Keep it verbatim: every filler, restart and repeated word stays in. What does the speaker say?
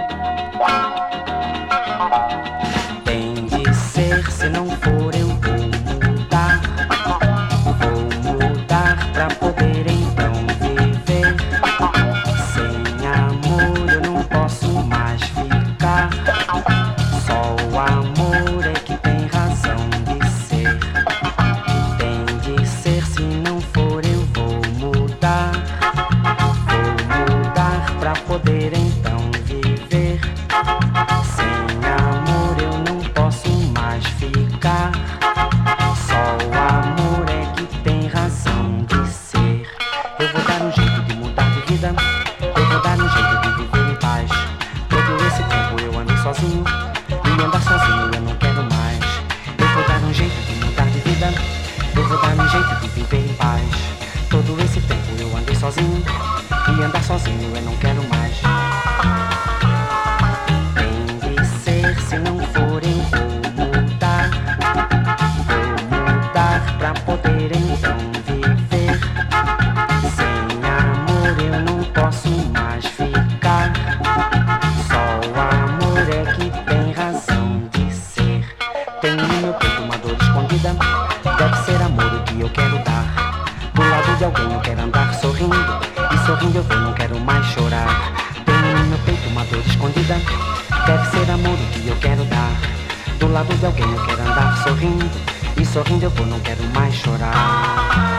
Tem de ser, se não for eu vou mudar. Vou mudar pra poder então viver. Sem amor eu não posso mais ficar. Só o amor é que tem razão de ser. Tem de ser, se não for eu vou mudar. Vou mudar pra poder então viver. Sem amor eu não posso mais ficar. Só o amor é que tem razão de ser. Eu vou dar um jeito de mudar de vida. Eu vou dar um jeito de viver em paz. Todo esse tempo eu andei sozinho, e andar sozinho eu não quero mais. Eu vou dar um jeito de mudar de vida. Eu vou dar um jeito de viver em paz. Todo esse tempo eu andei sozinho, e andar sozinho eu não quero mais. Tem de ser, se não for eu vou mudar. Vou mudar pra poder então viver. Sem amor eu não posso mais ficar. Só o amor é que tem razão de ser. Tenho no meu peito uma dor escondida. Deve ser amor o que eu quero dar. Do lado de alguém eu quero andar sorrindo, e sorrindo eu vou, não quero mais chorar. Tenho no meu peito uma dor escondida. Deve ser amor o que eu quero dar. Do lado de alguém eu quero andar sorrindo, e sorrindo eu vou, não quero mais chorar.